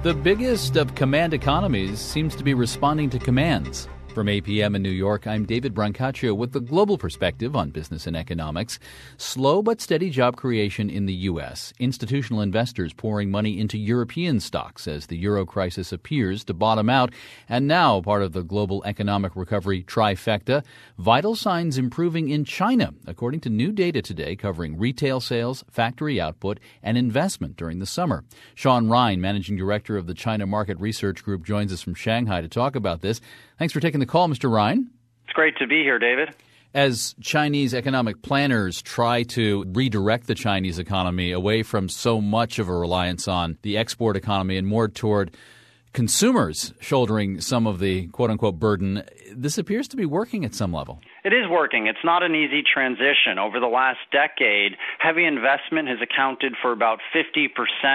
The biggest of command economies seems to be responding to commands. From APM in New York, I'm David Brancaccio with the global perspective on business and economics. Slow but steady job creation in the U.S. Institutional investors pouring money into European stocks as the euro crisis appears to bottom out. And now, part of the global economic recovery trifecta, vital signs improving in China, according to new data today covering retail sales, factory output, and investment during the summer. Sean Ryan, managing director of the China Market Research Group, joins us from Shanghai to talk about this. Thanks for taking the call, Mr. Ryan. It's great to be here, David. As Chinese economic planners try to redirect the Chinese economy away from so much of a reliance on the export economy and more toward consumers shouldering some of the quote-unquote burden, this appears to be working at some level. It is working. It's not an easy transition. Over the last decade, heavy investment has accounted for about 50%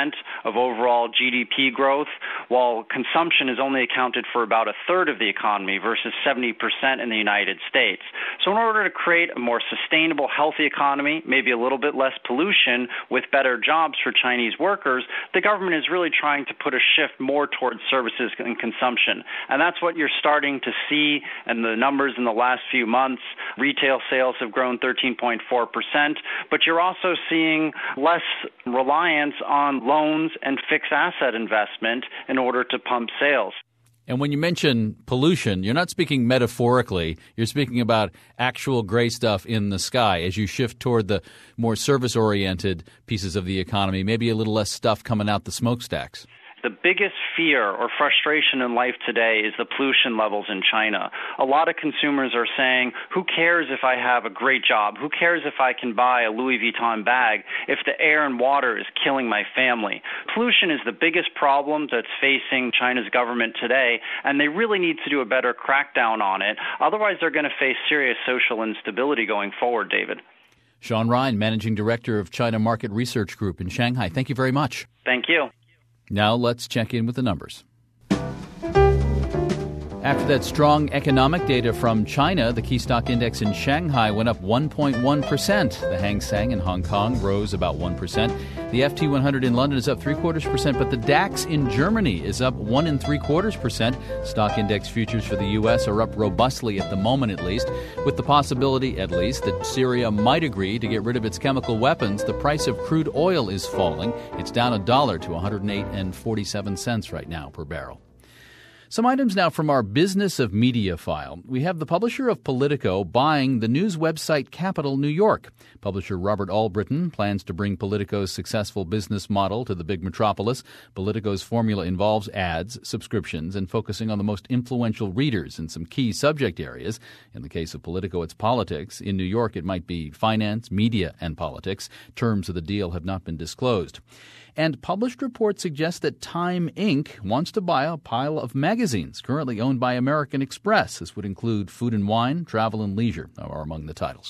of overall GDP growth, while consumption has only accounted for about a third of the economy versus 70% in the United States. So in order to create a more sustainable, healthy economy, maybe a little bit less pollution with better jobs for Chinese workers, the government is really trying to put a shift more towards services and consumption. And that's what you're starting to see in the numbers in the last few months. Retail sales have grown 13.4%, but you're also seeing less reliance on loans and fixed asset investment in order to pump sales. And when you mention pollution, you're not speaking metaphorically. You're speaking about actual gray stuff in the sky as you shift toward the more service-oriented pieces of the economy, maybe a little less stuff coming out the smokestacks. The biggest fear or frustration in life today is the pollution levels in China. A lot of consumers are saying, who cares if I have a great job? Who cares if I can buy a Louis Vuitton bag if the air and water is killing my family? Pollution is the biggest problem that's facing China's government today, and they really need to do a better crackdown on it. Otherwise, they're going to face serious social instability going forward, David. Sean Ryan, Managing Director of China Market Research Group in Shanghai. Thank you very much. Thank you. Now let's check in with the numbers. After that strong economic data from China, the key stock index in Shanghai went up 1.1%. The Hang Seng in Hong Kong rose about 1%. The FT100 in London is up 0.75%, but the DAX in Germany is up 1.75%. Stock index futures for the U.S. are up robustly at the moment, at least, with the possibility, at least, that Syria might agree to get rid of its chemical weapons. The price of crude oil is falling. It's down $1 to 108.47 cents right now per barrel. Some items now from our Business of Media file. We have the publisher of Politico buying the news website Capital New York. Publisher Robert Allbritton plans to bring Politico's successful business model to the big metropolis. Politico's formula involves ads, subscriptions, and focusing on the most influential readers in some key subject areas. In the case of Politico, it's politics. In New York, it might be finance, media, and politics. Terms of the deal have not been disclosed. And published reports suggest that Time Inc. wants to buy a pile of magazines currently owned by American Express. This would include Food and Wine, Travel and Leisure are among the titles.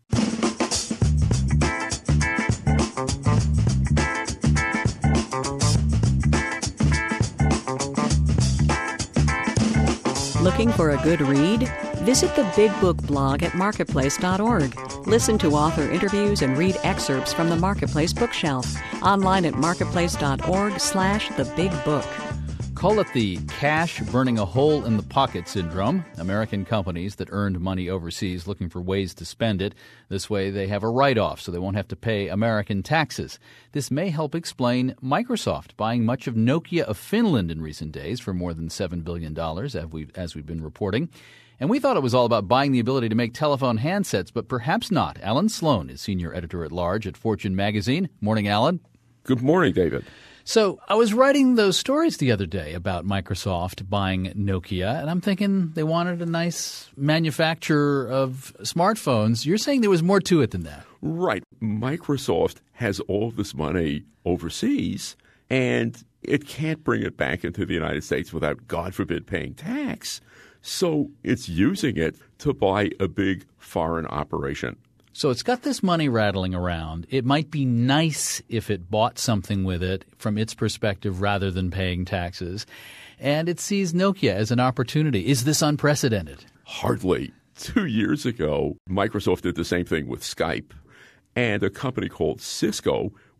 Looking for a good read? Visit the Big Book blog at marketplace.org. Listen to author interviews and read excerpts from the Marketplace bookshelf. Online at marketplace.org/thebigbook. Call it the cash burning a hole in the pocket syndrome. American companies that earned money overseas looking for ways to spend it. This way they have a write-off so they won't have to pay American taxes. This may help explain Microsoft buying much of Nokia of Finland in recent days for more than $7 billion, as we've been reporting. And we thought it was all about buying the ability to make telephone handsets, but perhaps not. Alan Sloan is senior editor-at-large at Fortune magazine. Morning, Alan. Good morning, David. So I was writing those stories the other day about Microsoft buying Nokia, and I'm thinking they wanted a nice manufacturer of smartphones. You're saying there was more to it than that. Right. Microsoft has all this money overseas, and it can't bring it back into the United States without, God forbid, paying tax. So it's using it to buy a big foreign operation. So it's got this money rattling around. It might be nice if it bought something with it from its perspective rather than paying taxes. And it sees Nokia as an opportunity. Is this unprecedented? Hardly. 2 years ago, Microsoft did the same thing with Skype. And a company called Cisco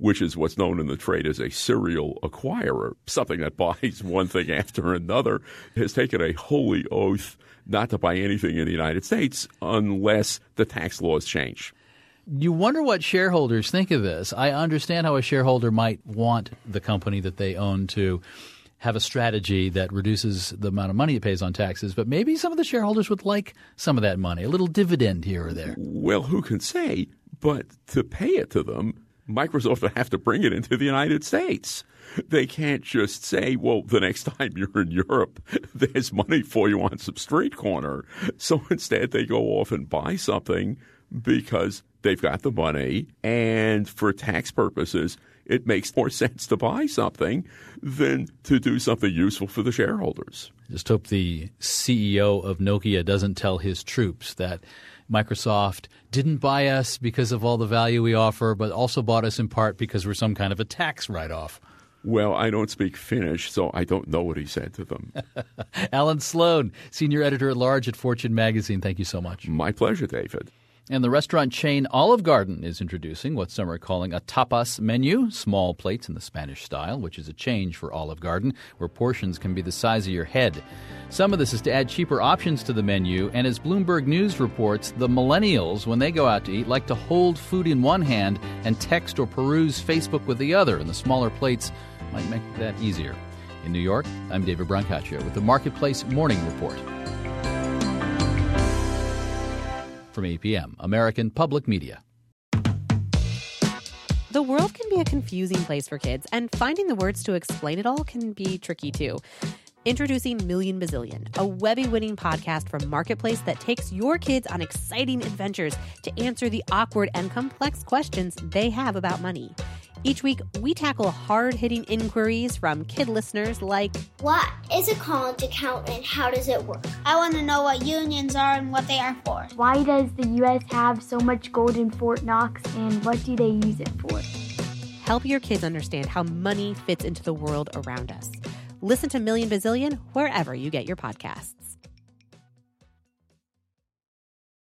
which is what's known in the trade as a serial acquirer, something that buys one thing after another, has taken a holy oath not to buy anything in the United States unless the tax laws change. You wonder what shareholders think of this. I understand how a shareholder might want the company that they own to have a strategy that reduces the amount of money it pays on taxes, but maybe some of the shareholders would like some of that money, a little dividend here or there. Well, who can say? But to pay it to them, Microsoft would have to bring it into the United States. They can't just say, well, the next time you're in Europe, there's money for you on some street corner. So instead they go off and buy something because they've got the money, and for tax purposes, it makes more sense to buy something than to do something useful for the shareholders. Just hope the CEO of Nokia doesn't tell his troops that Microsoft didn't buy us because of all the value we offer, but also bought us in part because we're some kind of a tax write-off. Well, I don't speak Finnish, so I don't know what he said to them. Alan Sloan, Senior Editor-at-Large at Fortune Magazine, thank you so much. My pleasure, David. And the restaurant chain Olive Garden is introducing what some are calling a tapas menu, small plates in the Spanish style, which is a change for Olive Garden, where portions can be the size of your head. Some of this is to add cheaper options to the menu, and as Bloomberg News reports, the millennials, when they go out to eat, like to hold food in one hand and text or peruse Facebook with the other, and the smaller plates might make that easier. In New York, I'm David Brancaccio with the Marketplace Morning Report. From APM, American Public Media. The world can be a confusing place for kids, and finding the words to explain it all can be tricky too. Introducing Million Bazillion, a Webby-winning podcast from Marketplace that takes your kids on exciting adventures to answer the awkward and complex questions they have about money. Each week, we tackle hard-hitting inquiries from kid listeners like, what is a college account and how does it work? I want to know what unions are and what they are for. Why does the U.S. have so much gold in Fort Knox, and what do they use it for? Help your kids understand how money fits into the world around us. Listen to Million Bazillion wherever you get your podcasts.